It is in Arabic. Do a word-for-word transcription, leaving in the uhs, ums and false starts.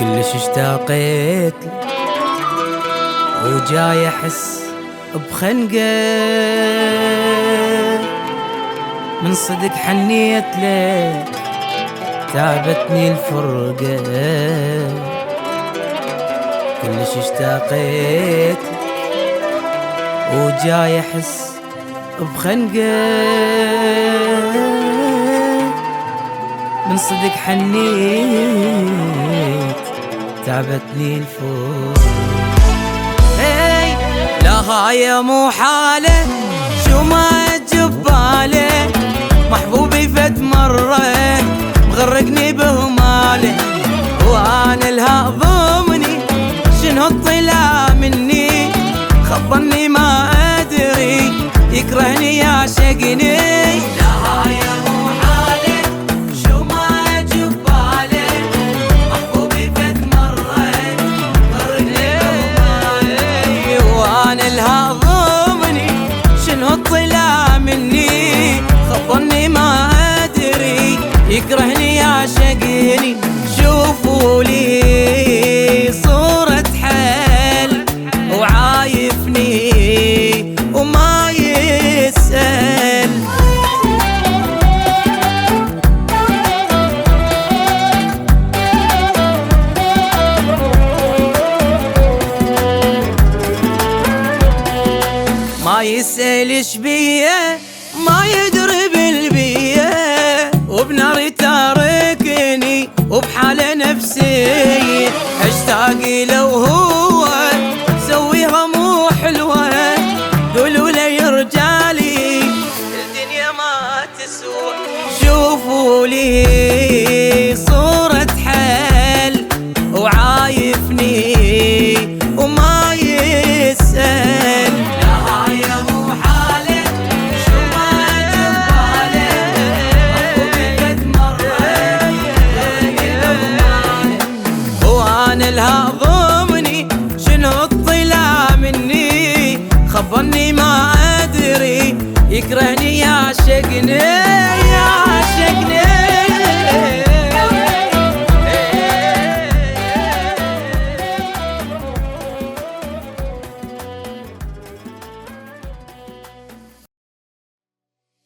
كلش اشتاقيت وجاي احس بخنقه، من صدق حنيت لك تعبتني الفرقه. كلش اشتاقيت وجاي احس بخنقه، من صدق حنيت تعبتني الفرقه. لا هاي مو حاله شو ما اجب باله، محبوبي فد مره مغرقني بهماله، وانا لها ضمني شنو طلع مني، خبرني ما ادري يكرهني يعشقني. لا هاي مو حاله شو ما اجب باله، محبوبي فد مره مغرقني بهماله، وانا لها ضمني شنو طلع مني، خبرني ما ادري يكرهني يعشقني. شوفوا لي صورة حل وعايفني وما يسأل، ما يسأل ايش بيه، ما يدري بالبيه، وبنار تاركني وبحالة نفسية، اشتاق لو هو سويها مو حلوة، قولوا له يرجع لي الدنيا ما تسوى. شوفوا لي صورة حل وعايفني وما يسأل. لا هاي مو حالة شو ما جباله، محبوبي قد مرة وانا لها ضمني شنو طلع مني، خبرني ما ادري يكرهني يعشقني.